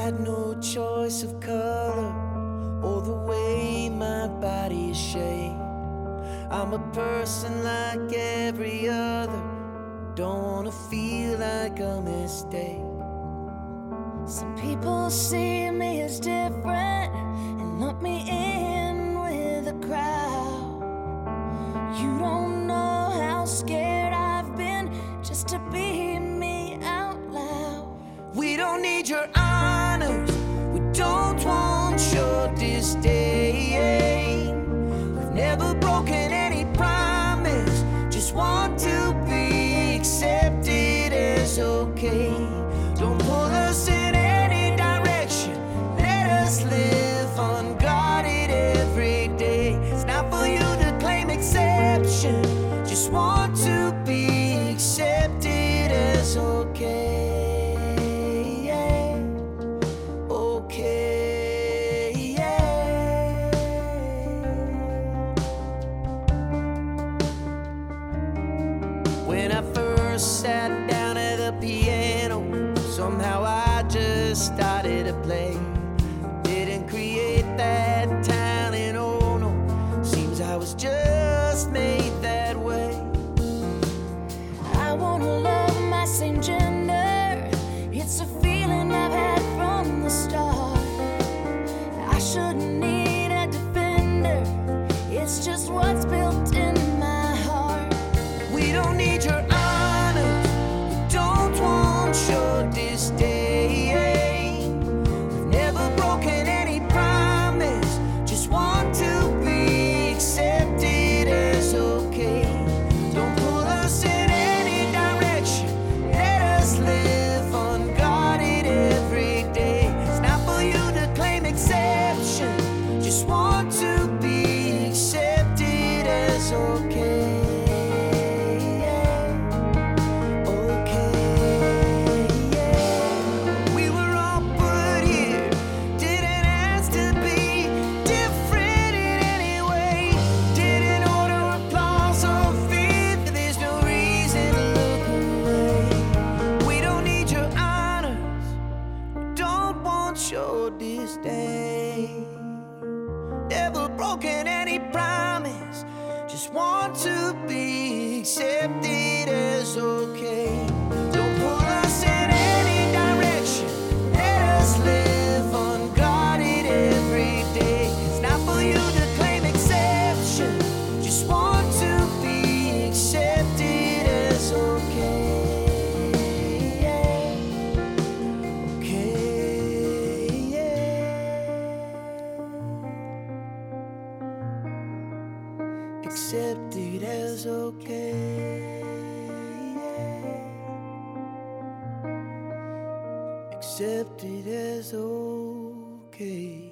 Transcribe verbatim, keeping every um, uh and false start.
had no choice of color or the way my body is shaped. I'm a person like every other, don't wanna feel like a mistake. Some people see me as different and lump me in with the crowd. You don't know how scared I've been just to be me out loud. We don't need your honors, we don't want your disdain. We've never broken any promise, just want to be accepted as okay. Don't pull us in any direction, let us live unguarded every day. It's not for you to claim exception, just want to be accepted as okay. When I first sat down at the piano, somehow I just started to play. Didn't create that talent, oh no, seems I was just made that way. I wanna love my same gender, it's a feeling I've had from the start. I shouldn't need a defender, it's just what's built in my heart. We don't need your honors, we don't want your disdain. We've never broken any promise, just want to be accepted as okay. Don't pull us in any direction, let us live unguarded every day. It's not for you to claim exception, just want to be accepted as okay. Your disdain, never broken any promise, just want to be accepted as okay. Don't pull us in any direction, let us live unguarded every day. It's not for you to claim exception, just want to be accepted as okay. Accepted as okay. Accepted as okay.